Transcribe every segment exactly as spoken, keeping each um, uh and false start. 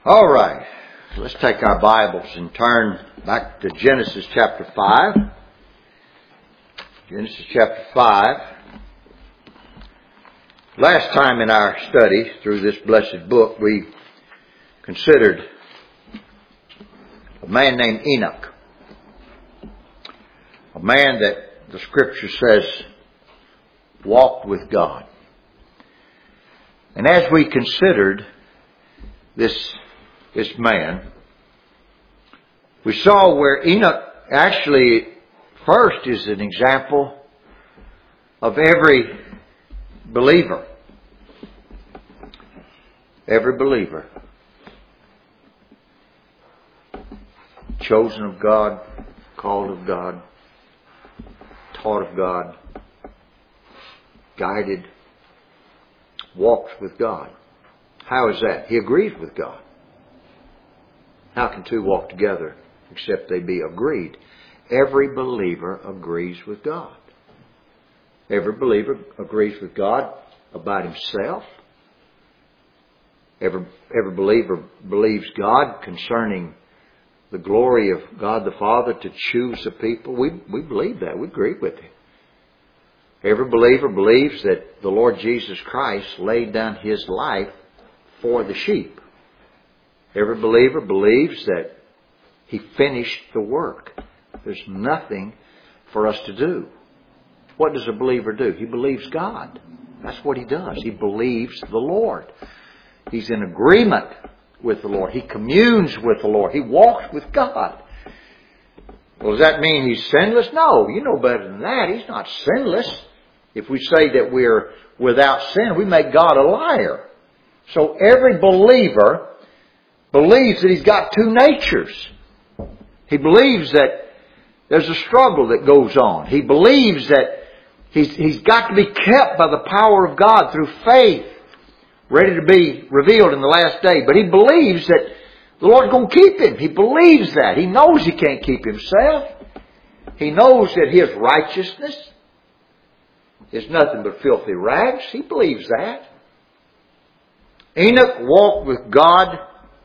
All right. Let's take our Bibles and turn back to Genesis chapter five. Genesis chapter five. Last time in our study through this blessed book, we considered a man named Enoch. A man that the Scripture says walked with God. And as we considered this, this man, we saw where Enoch actually first is an example of every believer. Every believer. Chosen of God, called of God, taught of God, guided, walks with God. How is that? He agrees with God. How can two walk together except they be agreed? Every believer agrees with God. Every believer agrees with God about himself. Every, every believer believes God concerning the glory of God the Father to choose the people. We, we believe that. We agree with Him. Every believer believes that the Lord Jesus Christ laid down His life for the sheep. Every believer believes that He finished the work. There's nothing for us to do. What does a believer do? He believes God. That's what he does. He believes the Lord. He's in agreement with the Lord. He communes with the Lord. He walks with God. Well, does that mean he's sinless? No, you know better than that. He's not sinless. If we say that we're without sin, we make God a liar. So every believer believes that he's got two natures. He believes that there's a struggle that goes on. He believes that he's, he's got to be kept by the power of God through faith, ready to be revealed in the last day. But he believes that the Lord's going to keep him. He believes that. He knows he can't keep himself. He knows that his righteousness is nothing but filthy rags. He believes that. Enoch walked with God,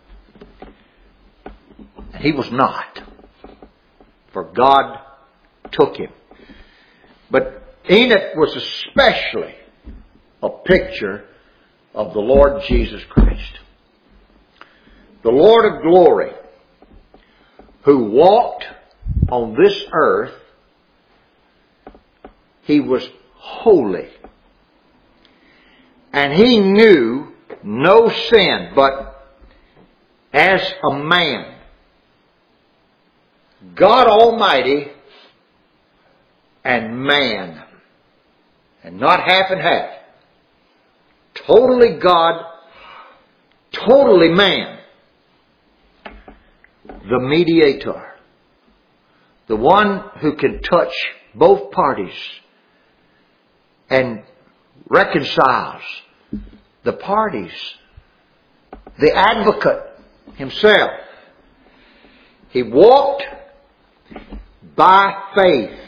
and he was not. For God took him. But Enoch was especially a picture of the Lord Jesus Christ. The Lord of glory, who walked on this earth, He was holy. And He knew no sin, but as a man, God Almighty and man, and not half and half. Totally God, totally man. The mediator. The one who can touch both parties and reconciles the parties. The advocate himself. He walked by faith.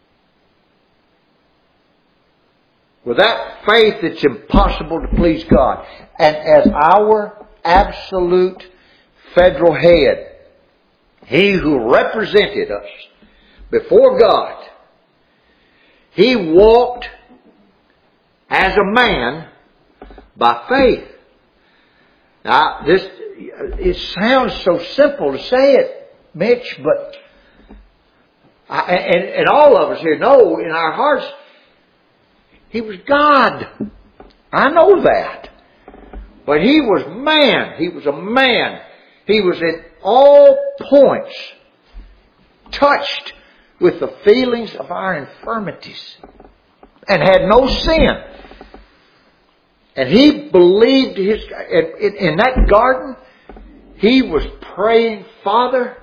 Without faith, it's impossible to please God. And as our absolute federal head, He who represented us before God, He walked as a man by faith. Now, this, it sounds so simple to say it, Mitch, but I, and, and all of us here know in our hearts, He was God. I know that. But He was man. He was a man. He was in all points touched with the feelings of our infirmities and had no sin. And He believed His, in, in that garden, He was praying, Father,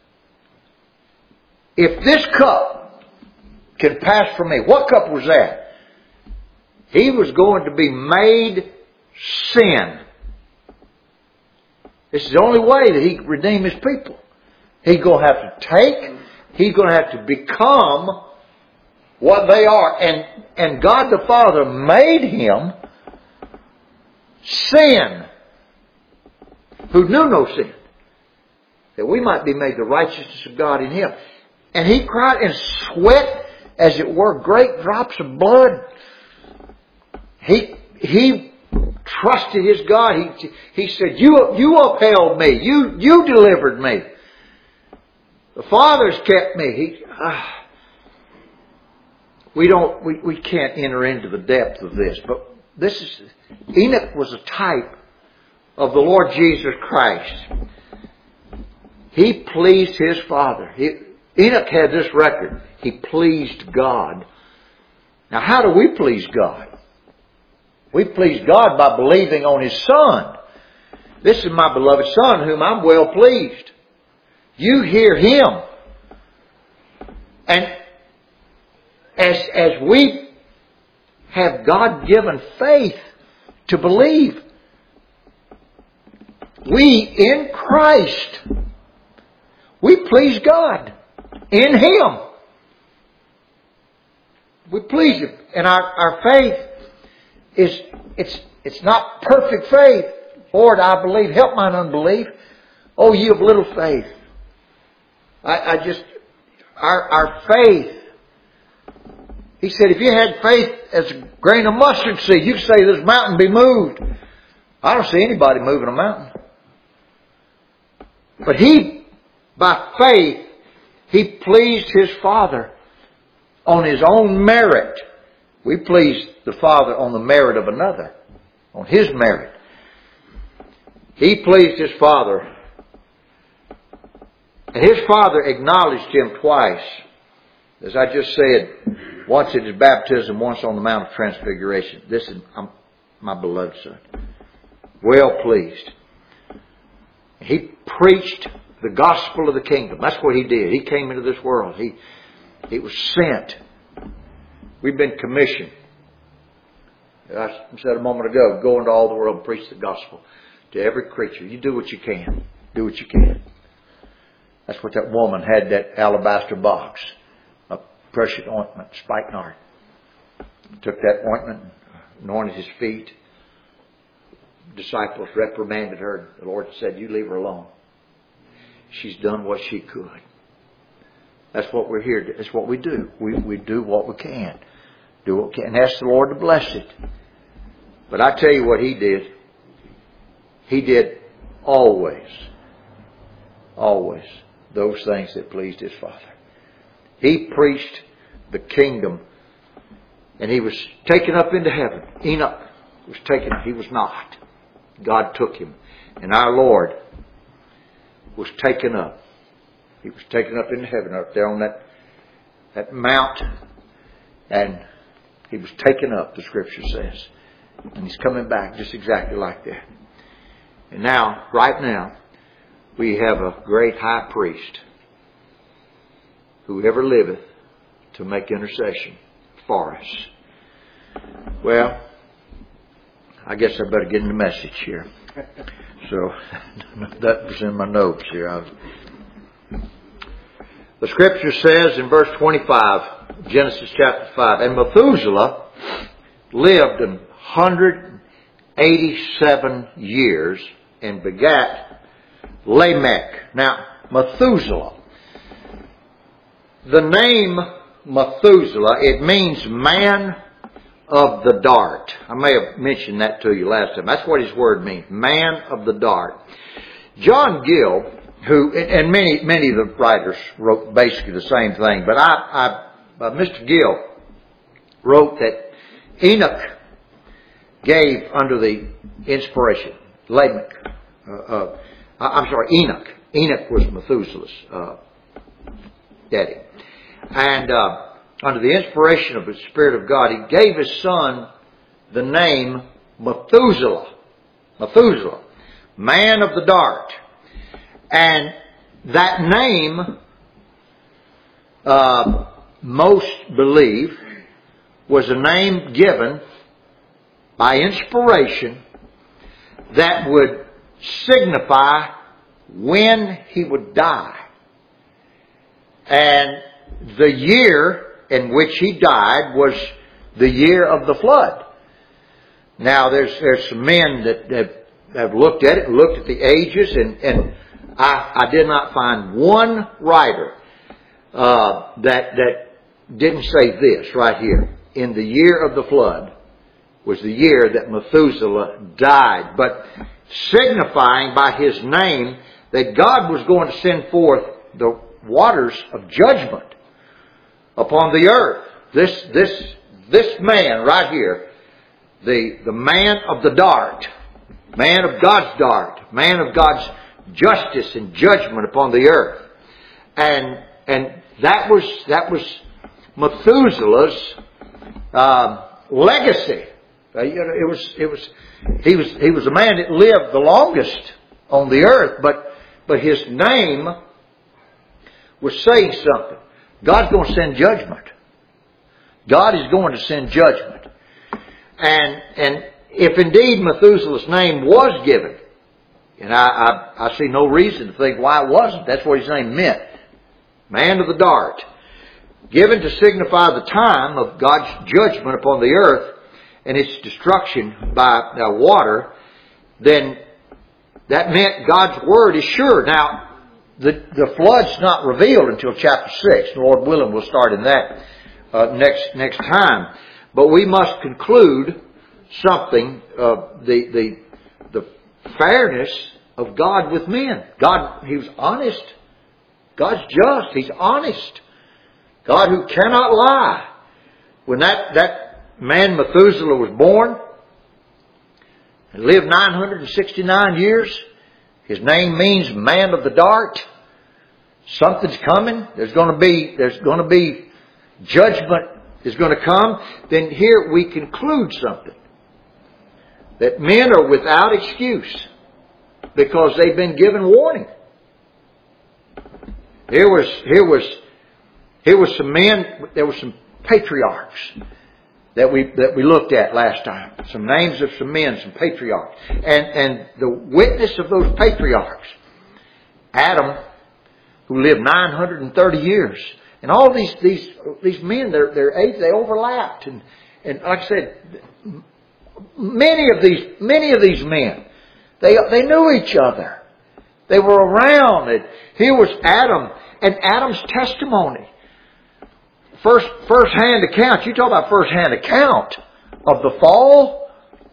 if this cup can pass from me, what cup was that? He was going to be made sin. This is the only way that He could redeem His people. He's going to have to take, He's going to have to become what they are. And, and God the Father made Him sin who knew no sin, that we might be made the righteousness of God in Him. And He cried and sweat, as it were, great drops of blood. He, he trusted His God. He, he said, you, you upheld me. You, you delivered me. The Father's kept me. He, uh, we don't, we, we can't enter into the depth of this, but this is, Enoch was a type of the Lord Jesus Christ. He pleased His Father. He, Enoch had this record. He pleased God. Now, how do we please God? We please God by believing on His Son. This is my beloved Son, whom I'm well pleased. You hear Him. And as, as we have God-given faith to believe, we in Christ, we please God in Him. We please Him. And our, our faith is, it's, it's not perfect faith. Lord, I believe. Help mine unbelief. Oh, you of little faith. I, I just, our, our faith. He said, if you had faith as a grain of mustard seed, you could say this mountain be moved. I don't see anybody moving a mountain. But he, by faith, he pleased his Father on his own merit. We please the Father on the merit of another, on his merit. He pleased his Father. And his Father acknowledged him twice. As I just said, once at his baptism, once on the Mount of Transfiguration. This is um, my beloved Son. Well pleased. He preached the gospel of the kingdom. That's what he did. He came into this world. He, he was sent. We've been commissioned. I said a moment ago, go into all the world and preach the gospel to every creature. You do what you can. Do what you can. That's what that woman had, that alabaster box. A precious ointment, spikenard. Took that ointment, anointed his feet. Disciples reprimanded her. The Lord said, you leave her alone. She's done what she could. That's what we're here to. That's what we do. We, we do what we can. Do what we can. And ask the Lord to bless it. But I tell you what he did. He did always, always those things that pleased his Father. He preached the kingdom. And he was taken up into heaven. Enoch was taken. He was not. God took him. And our Lord was taken up. He was taken up into heaven up there on that, that mount. And he was taken up, the Scripture says. And he's coming back just exactly like that. And now, right now, we have a great high priest who ever liveth to make intercession for us. Well, I guess I better get in the message here. So, that was in my notes here. I was... The Scripture says in verse twenty-five, Genesis chapter five, and Methuselah lived an hundred eighty-seven years and begat Lamech. Now, Methuselah. The name Methuselah, it means man of the dart. I may have mentioned that to you last time. That's what his word means. Man of the dart. John Gill, who, and many, many of the writers wrote basically the same thing, but I, I, uh, Mister Gill wrote that Enoch gave under the inspiration, Lamech, uh, uh, I'm sorry, Enoch. Enoch was Methuselah's uh, daddy. And uh, under the inspiration of the Spirit of God, he gave his son the name Methuselah. Methuselah. Man of the dart. And that name, uh, most believe, was a name given by inspiration that would signify when he would die. And the year in which he died was the year of the flood. Now, there's there's some men that have have looked at it, looked at the ages, and, and I, I did not find one writer uh, that that didn't say this right here. In the year of the flood was the year that Methuselah died, but signifying by his name that God was going to send forth the waters of judgment upon the earth. This this this man right here, the the man of the dart, man of God's dart, man of God's justice and judgment upon the earth, and and that was that was Methuselah's uh, legacy. Uh, you know, it was it was he was he was a man that lived the longest on the earth, but but his name was saying something. God's going to send judgment. God is going to send judgment. And and if indeed Methuselah's name was given, and I, I, I see no reason to think why it wasn't. That's what his name meant. Man of the dart. Given to signify the time of God's judgment upon the earth and its destruction by, by water, then that meant God's word is sure. Now, the, the flood's not revealed until chapter six. Lord willing, we'll start in that uh, next next time. But we must conclude something of the the the fairness of God with men. God, He was honest. God's just. He's honest. God who cannot lie. When that, that man Methuselah was born and lived nine hundred sixty-nine years, his name means man of the dart. Something's coming. There's going to be, there's going to be judgment is going to come. Then here we conclude something. That men are without excuse because they've been given warning. Here was, here was, here was some men, there were some patriarchs that we, that we looked at last time. Some names of some men, some patriarchs. And, and the witness of those patriarchs, Adam, who lived nine hundred thirty years. And all these, these, these men, their, their age, they overlapped. And, and like I said, many of these, many of these men, they, they knew each other. They were around. And here was Adam and Adam's testimony. First, first-hand account. You talk about first-hand account of the fall.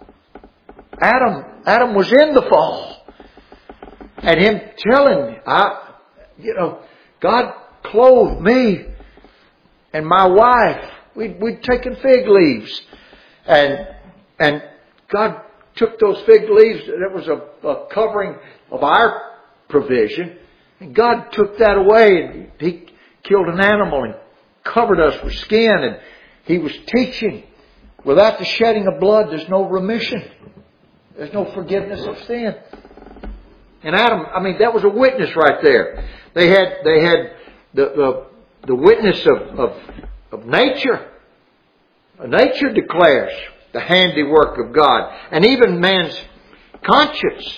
Adam, Adam was in the fall. And him telling, I, you know, God clothed me and my wife. We'd, we'd taken fig leaves. And, and God took those fig leaves. That was a, a covering of our provision. And God took that away and He killed an animal and covered us with skin. And He was teaching, without the shedding of blood, there's no remission. There's no forgiveness of sin. And Adam, I mean, that was a witness right there. They had, they had the, the, the witness of, of, of nature. Nature declares the handiwork of God. And even man's conscience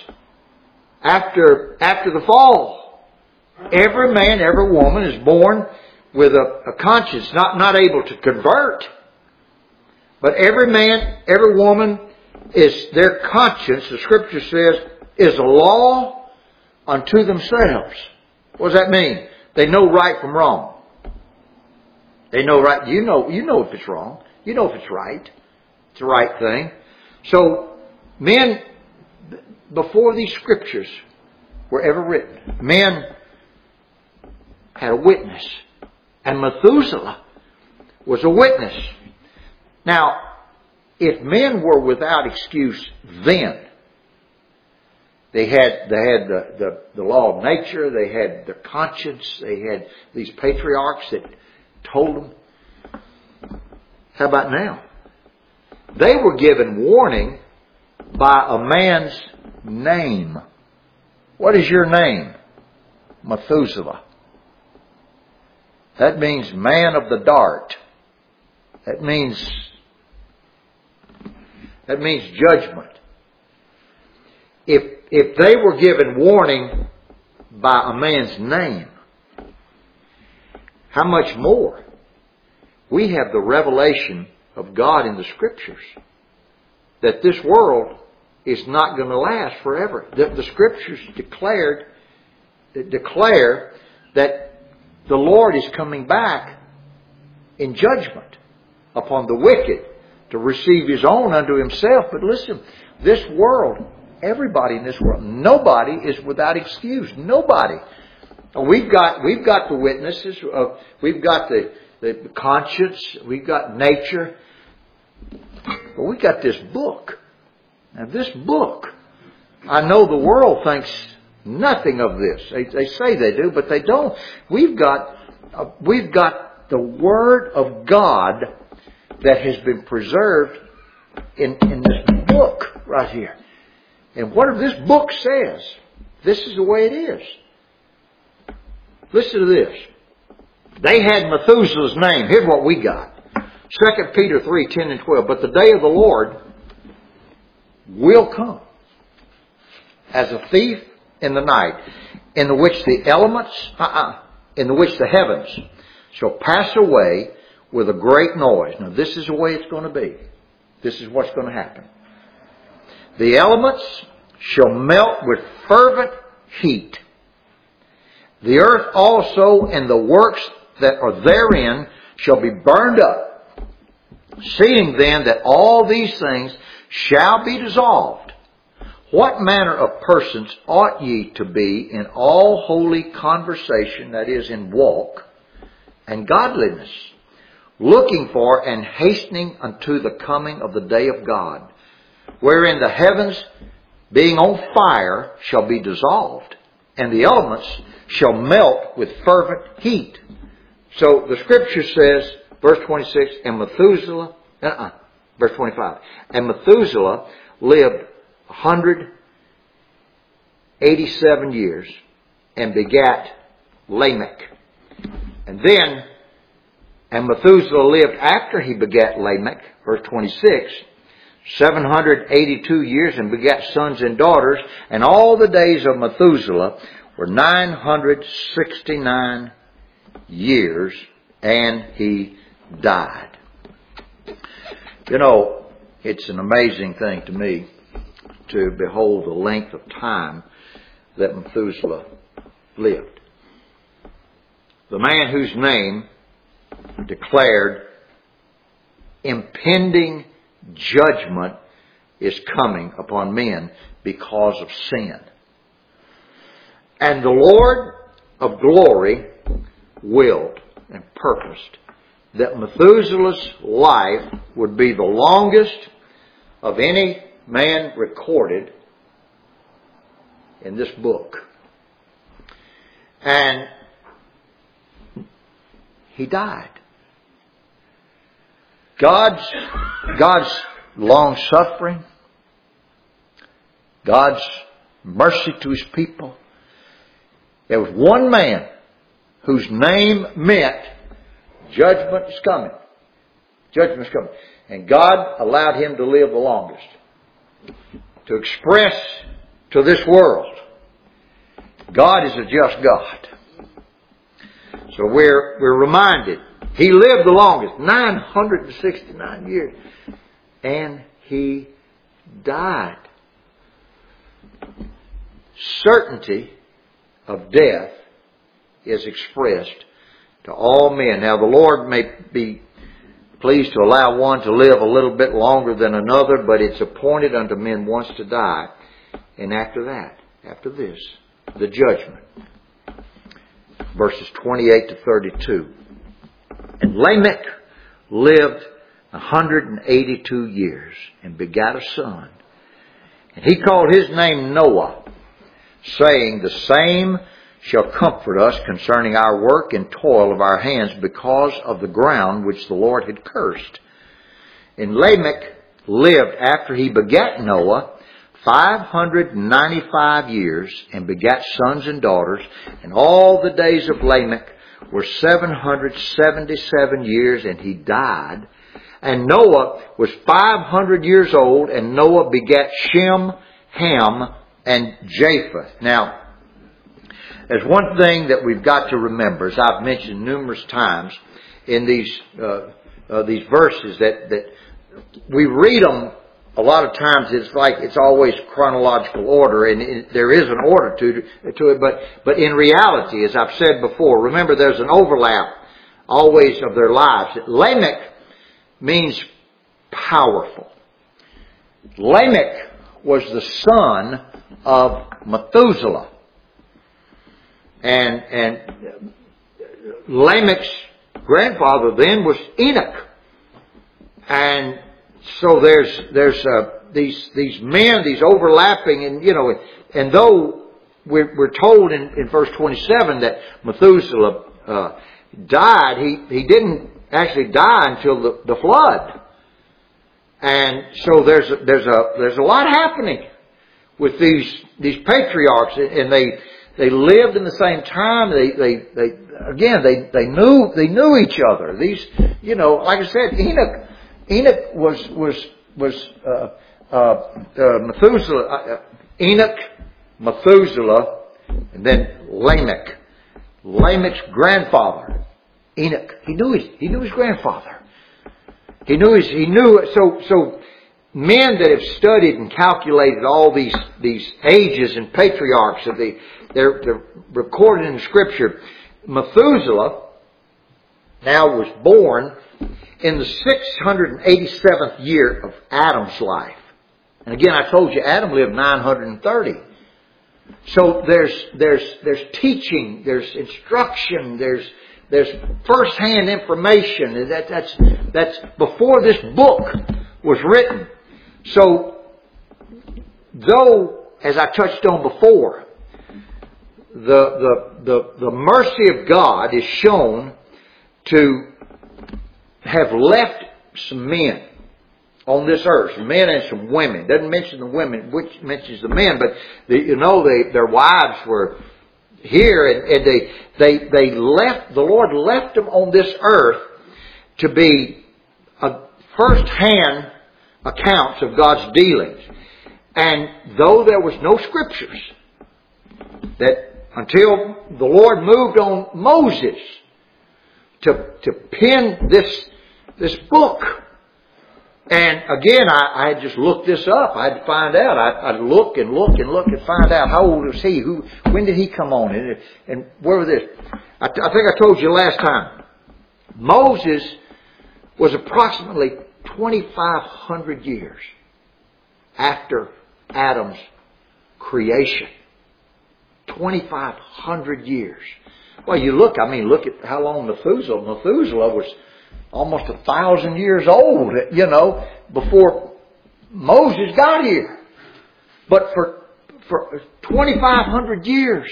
after, after the fall. Every man, every woman is born with a, a conscience, not, not able to convert. But every man, every woman is, their conscience, the Scripture says, is a law unto themselves. What does that mean? They know right from wrong. They know right. You know, you know if it's wrong. You know if it's right. It's the right thing. So, men, before these Scriptures were ever written, men had a witness. And Methuselah was a witness. Now, if men were without excuse then, they had they had the, the, the law of nature, they had their conscience, they had these patriarchs that told them. How about now? They were given warning by a man's name. What is your name? Methuselah. That means man of the dart. That means that means judgment. If if they were given warning by a man's name, how much more? We have the revelation of God in the Scriptures that this world is not going to last forever. The, the Scriptures declared, declare that the Lord is coming back in judgment upon the wicked to receive His own unto Himself. But listen, this world, everybody in this world, nobody is without excuse. Nobody. We've got we've got the witnesses. Of, we've got the, the conscience. We've got nature. But we've got this book. Now this book, I know the world thinks nothing of this. They, they say they do, but they don't. We've got uh, we've got the Word of God that has been preserved in, in this book right here. And what this book says, this is the way it is. Listen to this. They had Methuselah's name. Here's what we got. Second Peter three, ten and twelve. But the day of the Lord will come as a thief in the night, in which the elements, uh-uh, in which the heavens shall pass away with a great noise. Now this is the way it's going to be. This is what's going to happen. The elements shall melt with fervent heat. The earth also and the works that are therein shall be burned up. Seeing then that all these things shall be dissolved, what manner of persons ought ye to be in all holy conversation, that is, in walk and godliness, looking for and hastening unto the coming of the day of God, wherein the heavens being on fire shall be dissolved, and the elements shall melt with fervent heat. So the Scripture says, verse twenty-six, and Methuselah, uh-uh, verse twenty-five, and Methuselah lived one hundred eighty-seven years and begat Lamech. And then, and Methuselah lived after he begat Lamech, verse twenty-six, seven hundred eighty-two years and begat sons and daughters, and all the days of Methuselah were nine hundred sixty-nine years, and he died. You know, it's an amazing thing to me to behold the length of time that Methuselah lived. The man whose name declared impending judgment is coming upon men because of sin. And the Lord of glory willed and purposed that Methuselah's life would be the longest of any man recorded in this book. And he died. God's, God's long suffering, God's mercy to His people. There was one man whose name meant judgment is coming. Judgment is coming. And God allowed him to live the longest, to express to this world, God is a just God. So we're, we're reminded, He lived the longest, nine hundred sixty-nine years, and He died. Certainty of death is expressed to all men. Now the Lord may be pleased to allow one to live a little bit longer than another, but it's appointed unto men once to die. And after that, after this, the judgment. Verses twenty-eight to thirty-two. And Lamech lived one hundred eighty-two years and begat a son. And he called his name Noah, saying, the same shall comfort us concerning our work and toil of our hands because of the ground which the Lord had cursed. And Lamech lived after he begat Noah five hundred ninety-five years and begat sons and daughters. And all the days of Lamech were seven hundred seventy-seven years, and he died. And Noah was five hundred years old, and Noah begat Shem, Ham, and Japheth. Now, there's one thing that we've got to remember, as I've mentioned numerous times in these uh, uh, these verses, that, that we read them a lot of times it's like it's always chronological order, and it, there is an order to to it. But but in reality, as I've said before, remember there's an overlap always of their lives. Lamech means powerful. Lamech was the son of Methuselah, and and Lamech's grandfather then was Enoch, and so there's there's uh, these these men, these overlapping, and you know, and though we're, we're told in, in verse twenty-seven that Methuselah uh, died, he he didn't actually die until the, the flood, and so there's a, there's a there's a lot happening with these these patriarchs, and they they lived in the same time. They they they again they they knew they knew each other. These you know, like I said, Enoch. Enoch was was was uh, uh, uh, Methuselah, uh, Enoch, Methuselah, and then Lamech. Lamech's grandfather, Enoch. He knew his he knew his grandfather. He knew his he knew so so. Men that have studied and calculated all these these ages and patriarchs of the they're, they're recorded in Scripture. Methuselah now was born in the six hundred eighty-seventh year of Adam's life. And again, I told you Adam lived nine hundred thirty. So there's there's there's teaching, there's instruction, there's there's first-hand information. That that's that's before this book was written. So though, as I touched on before, the the the, the mercy of God is shown to have left some men on this earth, some men and some women. Doesn't mention the women, which mentions the men, but the, you know they, their wives were here, and, and they they they left. The Lord left them on this earth to be a first-hand accounts of God's dealings. And though there was no scriptures, that until the Lord moved on Moses to to pen this this book. And again, I, I had just looked this up. I had to find out. I, I'd look and look and look and find out how old was he? Who? When did he come on? And, and where was this? I, I think I told you last time. Moses was approximately twenty-five hundred years after Adam's creation. twenty-five hundred years. Well, you look, I mean, look at how long Methuselah, Methuselah was almost a thousand years old, you know, before Moses got here. But for, for twenty-five hundred years.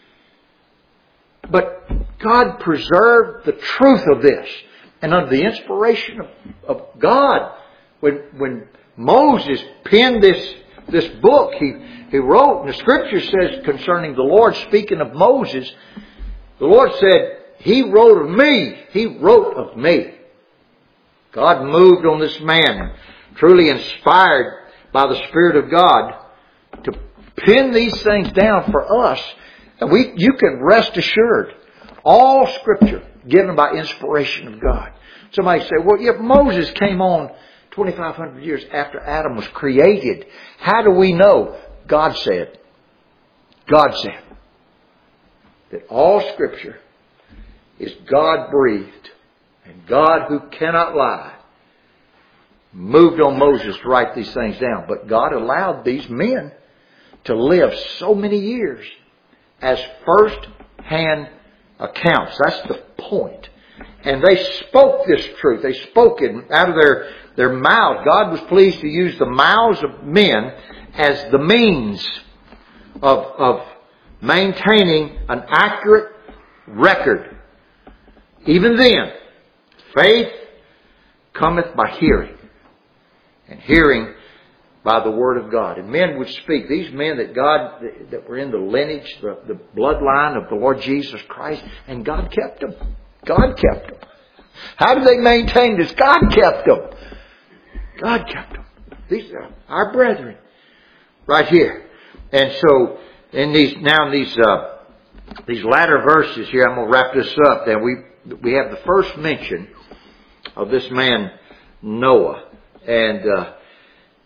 But God preserved the truth of this. And under the inspiration of, of God, when, when Moses penned this, this book, he, he wrote, and the scripture says concerning the Lord, speaking of Moses, the Lord said, He wrote of me. He wrote of me. God moved on this man, truly inspired by the Spirit of God, to pin these things down for us. And we, you can rest assured, all Scripture given by inspiration of God. Somebody say, well, if Moses came on twenty-five hundred years after Adam was created, how do we know? God said, God said that all Scripture is God-breathed, and God, who cannot lie, moved on Moses to write these things down. But God allowed these men to live so many years as first-hand accounts. That's the point. And they spoke this truth. They spoke it out of their, their mouths. God was pleased to use the mouths of men as the means of, of maintaining an accurate record. Even then, faith cometh by hearing, and hearing by the Word of God. And men would speak. These men that God, that were in the lineage, the, the bloodline of the Lord Jesus Christ, and God kept them. God kept them. How did they maintain this? God kept them. God kept them. These are our brethren right here. And so, in these now in these uh, these latter verses here, I'm going to wrap this up. Then we we have the first mention of this man Noah, and uh,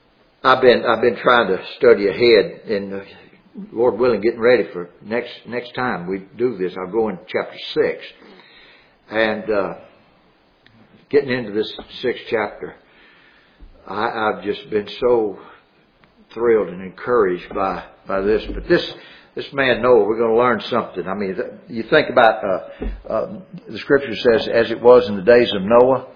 I've been I've been trying to study ahead, and uh, Lord willing, getting ready for next next time we do this. I'll go in chapter six, and uh, getting into this sixth chapter, I, I've just been so thrilled and encouraged by by this. But this this man Noah, we're going to learn something. I mean, you think about uh, uh, the Scripture says, "As it was in the days of Noah,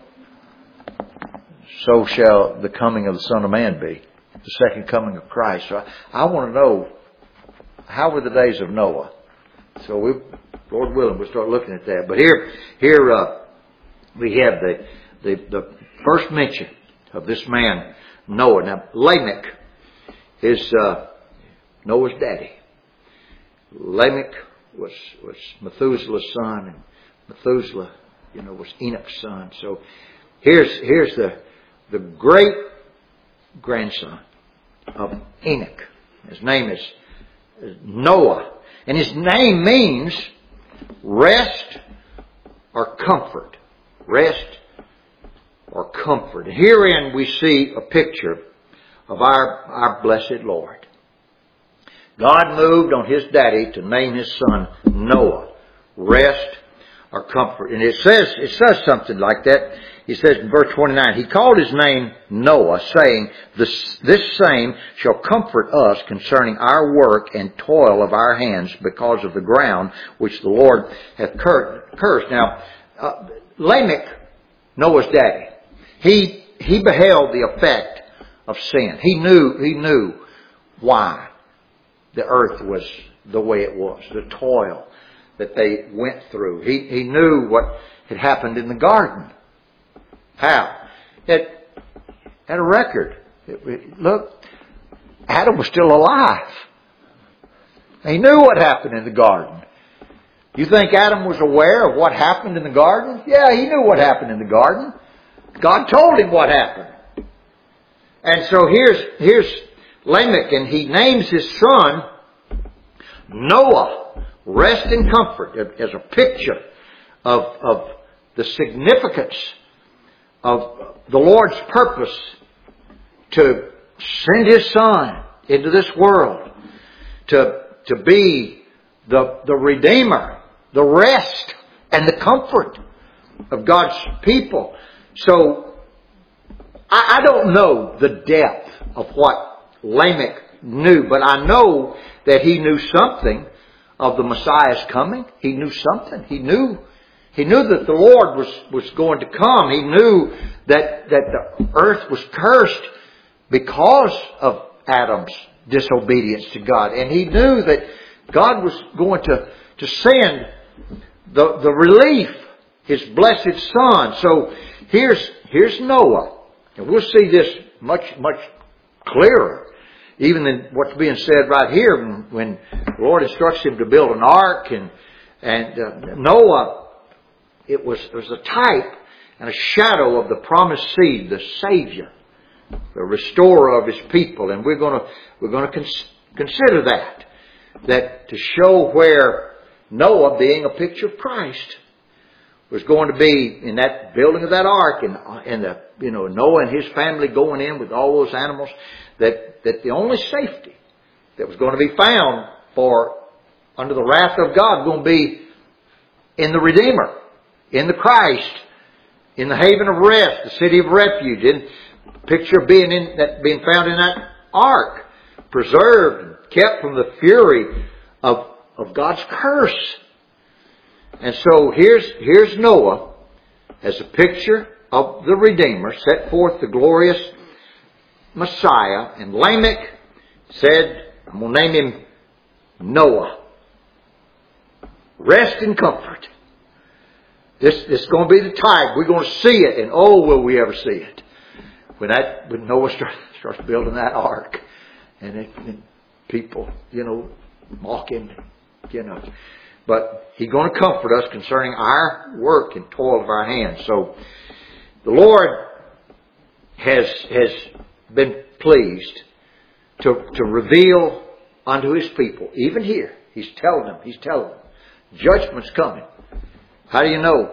so shall the coming of the Son of Man be." The second coming of Christ. So I, I want to know, how were the days of Noah? So we, Lord willing, we'll start looking at that. But here, here uh, we have the, the the first mention of this man Noah. Now Lamech is uh, Noah's daddy. Lamech was was Methuselah's son, and Methuselah, you know, was Enoch's son. So here's here's the the great grandson of Enoch. His name is Noah. And his name means rest or comfort. Rest or comfort. And herein we see a picture of our, our blessed Lord. God moved on his daddy to name his son Noah. Rest or comfort. And it says, it says something like that. He says in verse twenty-nine, he called his name Noah, saying, this, this same shall comfort us concerning our work and toil of our hands because of the ground which the Lord hath cursed. Now, uh, Lamech, Noah's daddy, he, he beheld the effect of sin. He knew, he knew why the earth was the way it was, the toil that they went through. He, he knew what had happened in the garden. How? It had a record. It, it, look, Adam was still alive. He knew what happened in the garden. You think Adam was aware of what happened in the garden? Yeah, he knew what happened in the garden. God told him what happened. And so here's, here's Lamech, and he names his son Noah. Rest and comfort as a picture of, of the significance of the Lord's purpose to send his son into this world to, to be the, the Redeemer, the rest and the comfort of God's people. So I, I don't know the depth of what Lamech knew, but I know that he knew something of the Messiah's coming. He knew something. He knew He knew that the Lord was, was going to come. He knew that, that the earth was cursed because of Adam's disobedience to God. And he knew that God was going to, to send the, the relief, his blessed son. So here's, here's Noah. And we'll see this much, much clearer, even than what's being said right here when, when the Lord instructs him to build an ark. And, and uh, Noah, It was, it was a type and a shadow of the promised seed, the Savior, the restorer of his people. And we're going to, we're going to cons- consider that, that to show where Noah, being a picture of Christ, was going to be in that building of that ark, and, and the, you know, Noah and his family going in with all those animals, that, that the only safety that was going to be found for under the wrath of God was going to be in the Redeemer, in the Christ, in the haven of rest, the city of refuge, in picture of being in that, being found in that ark, preserved and kept from the fury of, of God's curse. And so here's, here's Noah as a picture of the Redeemer, set forth the glorious Messiah. And Lamech said, I'm going to name him Noah. Rest and comfort. This, this is going to be the type. We're going to see it, and oh, will we ever see it. When that, when Noah starts, starts building that ark, and, it, and people, you know, mocking, you know. But He's going to comfort us concerning our work and toil of our hands. So the Lord has, has been pleased to, to reveal unto His people, even here. He's telling them, He's telling them, judgment's coming. How do you know?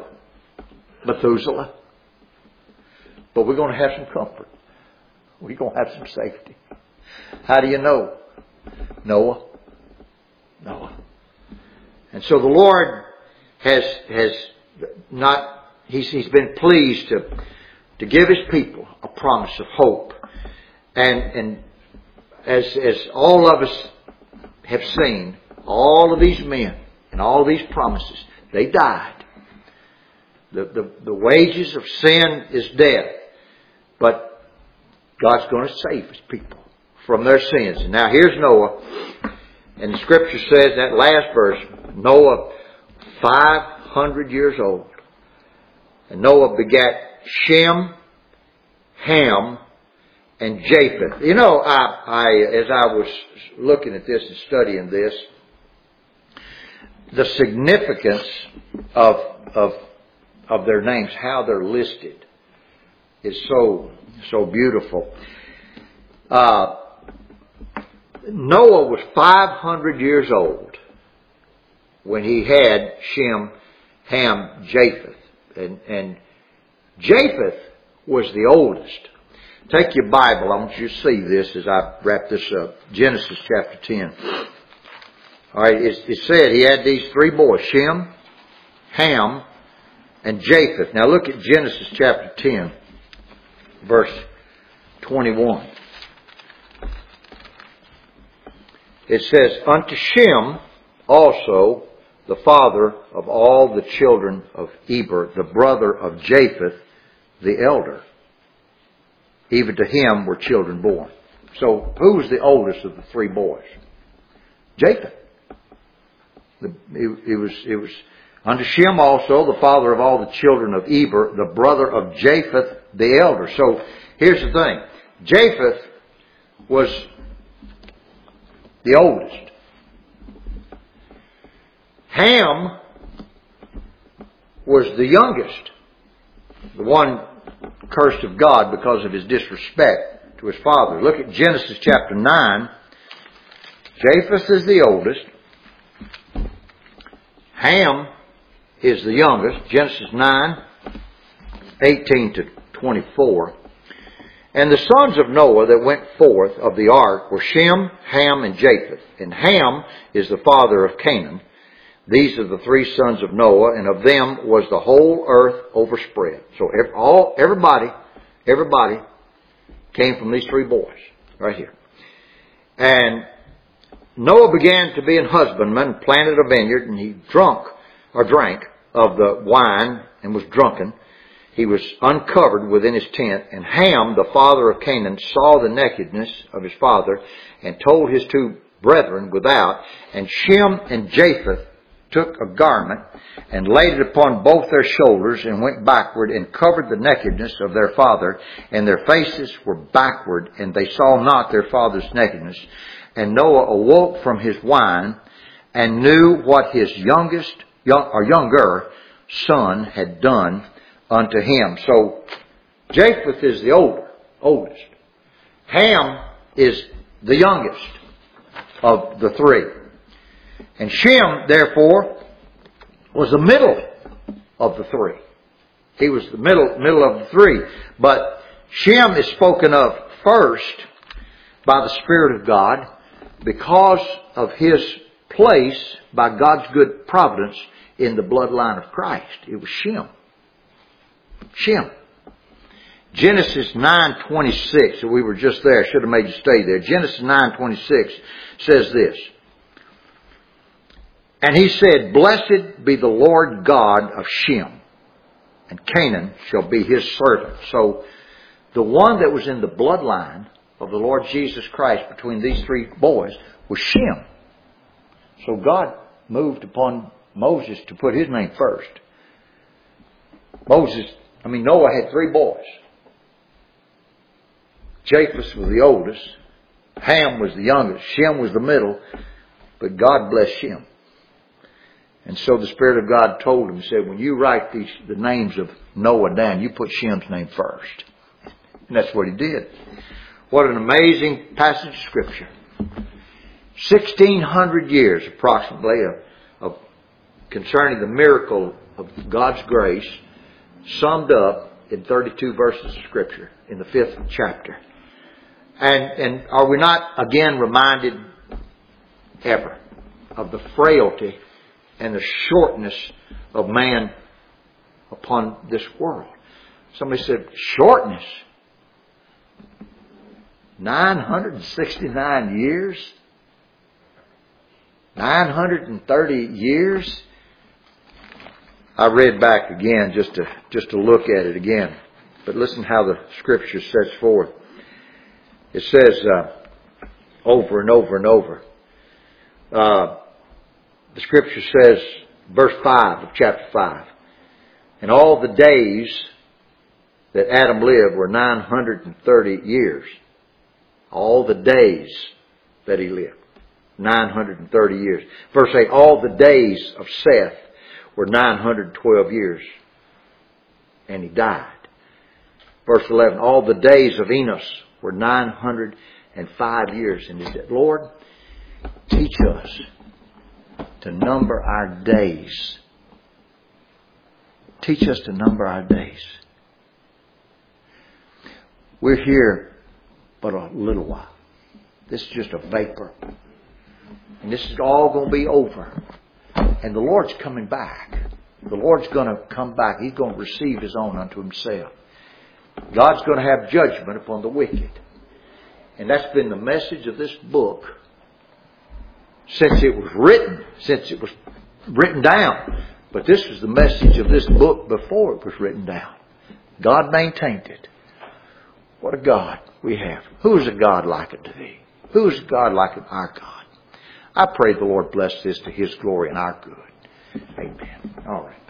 Methuselah. But we're going to have some comfort. We're going to have some safety. How do you know? Noah. Noah. And so the Lord has has not, He's, he's been pleased to, to give His people a promise of hope. And, and as, as all of us have seen, all of these men and all these promises, they died. The, the, the wages of sin is death. But God's going to save His people from their sins. And now here's Noah. And the Scripture says, that last verse, Noah, five hundred years old. And Noah begat Shem, Ham, and Japheth. You know, I, I, as I was looking at this and studying this, the significance of, of, of their names, how they're listed, is so, so beautiful. Uh, Noah was five hundred years old when he had Shem, Ham, Japheth. And, and Japheth was the oldest. Take your Bible. I want you to see this as I wrap this up. Genesis chapter ten. All right, it, it said he had these three boys, Shem, Ham, and Japheth. Now look at Genesis chapter ten, verse twenty-one. It says, unto Shem also, the father of all the children of Eber, the brother of Japheth, the elder. Even to him were children born. So, who was the oldest of the three boys? Japheth. The, it, it was, it was unto Shem also, the father of all the children of Eber, the brother of Japheth, the elder. So, here's the thing. Japheth was the oldest. Ham was the youngest. The one cursed of God because of his disrespect to his father. Look at Genesis chapter nine. Japheth is the oldest. Ham is the youngest. Genesis nine, eighteen to twenty-four. And the sons of Noah that went forth of the ark were Shem, Ham, and Japheth. And Ham is the father of Canaan. These are the three sons of Noah, and of them was the whole earth overspread. So all, everybody, everybody came from these three boys, right here. And Noah began to be an husbandman, planted a vineyard, and he drunk, or drank, of the wine, and was drunken. He was uncovered within his tent, and Ham, the father of Canaan, saw the nakedness of his father, and told his two brethren without, and Shem and Japheth took a garment and laid it upon both their shoulders and went backward and covered the nakedness of their father, and their faces were backward, and they saw not their father's nakedness. And Noah awoke from his wine and knew what his youngest young, or younger son had done unto him. So Japheth is the older, oldest. Ham is the youngest of the three. And Shem, therefore, was the middle of the three. He was the middle, middle of the three. But Shem is spoken of first by the Spirit of God because of his place by God's good providence in the bloodline of Christ. It was Shem. Shem. Genesis nine twenty-six, we were just there, should have made you stay there. Genesis nine twenty-six says this. And he said, blessed be the Lord God of Shem, and Canaan shall be his servant. So the one that was in the bloodline of the Lord Jesus Christ between these three boys was Shem. So God moved upon Moses to put his name first. Moses, I mean Noah had three boys. Japheth was the oldest. Ham was the youngest. Shem was the middle. But God blessed Shem. And so the Spirit of God told him, said, when you write these, the names of Noah down, you put Shem's name first. And that's what he did. What an amazing passage of Scripture. sixteen hundred years approximately of, of concerning the miracle of God's grace summed up in thirty-two verses of Scripture in the fifth chapter. And, and are we not again reminded ever of the frailty and the shortness of man upon this world? Somebody said, shortness? nine hundred sixty-nine years? nine hundred thirty years? I read back again just to, just to look at it again. But listen how the Scripture sets forth. It says uh, over and over and over. Uh, the Scripture says, verse five of chapter five, and all the days that Adam lived were nine hundred thirty years. All the days that he lived. nine hundred thirty years. Verse eight, all the days of Seth were nine hundred twelve years. And he died. Verse eleven, all the days of Enos were nine hundred five years. And he said, Lord, teach us to number our days. Teach us to number our days. We're here but a little while. This is just a vapor. And this is all going to be over. And the Lord's coming back. The Lord's going to come back. He's going to receive His own unto Himself. God's going to have judgment upon the wicked. And that's been the message of this book since it was written, since it was written down. But this was the message of this book before it was written down. God maintained it. What a God we have. Who is a God like unto thee? Who is a God like our God? I pray the Lord bless this to His glory and our good. Amen. All right.